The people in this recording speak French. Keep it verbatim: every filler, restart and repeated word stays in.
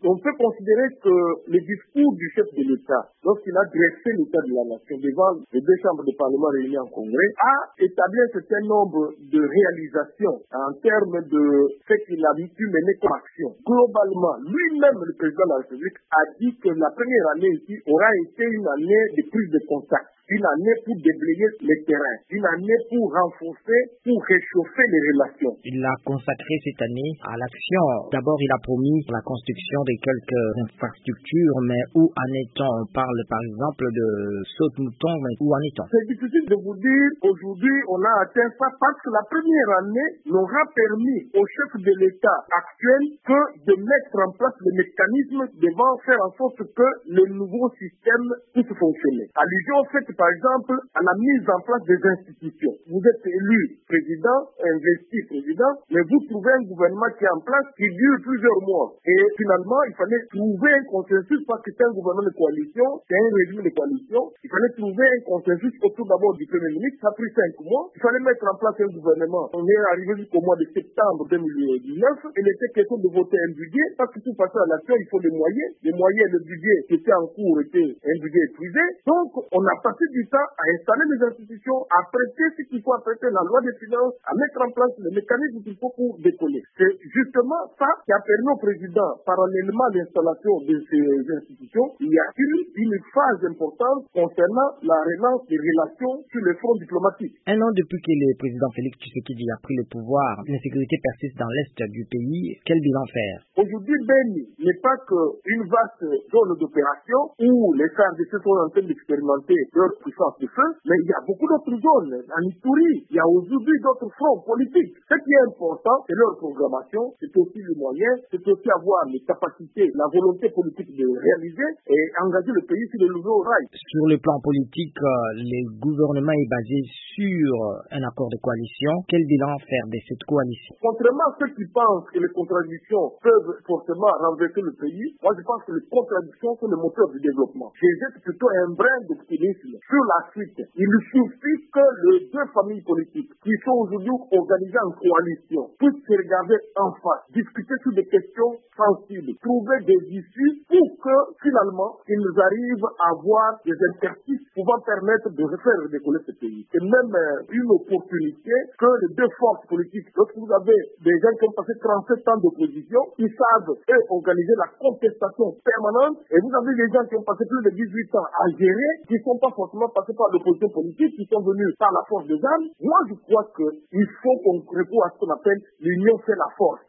On peut considérer que le discours du chef de l'État, lorsqu'il a dressé l'état de la nation devant les deux chambres de parlement réunies en congrès, a établi un certain nombre de réalisations en termes de ce qu'il a pu mener comme action. Globalement, lui-même, le président de la République, a dit que la première année ici aura été une année de prise de contact, une année pour déblayer les terrains, une année pour renforcer, pour réchauffer les relations. Il a consacré cette année à l'action. D'abord, il a promis la construction de quelques infrastructures, mais où en est-on? On parle par exemple de saute-mouton, mais où en est-on? C'est difficile de vous dire, aujourd'hui, on a atteint ça parce que la première année n'aura permis au chef de l'État actuel que de mettre en place les mécanismes devant faire en sorte que le nouveau système puisse fonctionner. Allusion faite, par exemple, à la mise en place des institutions. Vous êtes élu président, investi président, mais vous trouvez un gouvernement qui est en place qui dure plusieurs mois. Et finalement, il fallait trouver un consensus parce que c'est un gouvernement de coalition, c'est un régime de coalition. Il fallait trouver un consensus autour d'abord du Premier ministre. Ça a pris cinq mois. Il fallait mettre en place un gouvernement. On est arrivé jusqu'au mois de septembre deux mille dix-neuf. Il était question de voter un budget parce que pour passer à l'action, il faut des moyens. Les moyens, le budget qui était en cours était un budget épuisé. Donc, on a passé du temps à installer les institutions, à prêter ce qu'il faut, à prêter la loi des finances, à mettre en place les mécanismes qu'il faut pour décoller. C'est justement ça qui a permis au président, parallèlement à l'installation de ces institutions, il y a eu une phase importante concernant la relance des relations sur le front diplomatique. Un an depuis que le président Félix Tshisekedi a pris le pouvoir, l'insécurité persiste dans l'est du pays. Quel bilan faire? Aujourd'hui, Beni n'est pas qu'une vaste zone d'opération où les F A R D C sont en train d'expérimenter leur puissance de feu, mais il y a beaucoup d'autres zones. En Ituri, il y a aujourd'hui d'autres fronts politiques. Ce qui est important, c'est leur programmation, c'est aussi les moyens, c'est aussi avoir les capacités, la volonté politique de réaliser et engager le pays sur le nouveau rail. Sur le plan politique, le gouvernement est basé sur un accord de coalition. Quel bilan faire de cette coalition? Contrairement à ceux qui pensent que les contradictions peuvent forcément renverser le pays, moi je pense que les contradictions sont le moteur du développement. Je jette plutôt un brin d'optimisme sur la suite. Il suffit que les deux familles politiques qui sont aujourd'hui organisées en coalition puissent se regarder en face, discuter sur des questions sensibles, trouver des issues pour que finalement ils nous arrivent à avoir des interstices pouvant permettre de refaire décoller ce pays. C'est même euh, une opportunité que les deux forces politiques, lorsque vous avez des gens qui ont passé trente-sept ans d'opposition, ils savent eux, organiser la contestation permanente, et vous avez des gens qui ont passé plus de dix-huit ans à gérer, qui ne sont pas forcément passés par l'opposition politique, qui sont venus par la force des armes. Moi je crois qu'il faut qu'on recourt à ce qu'on appelle l'union fait la force.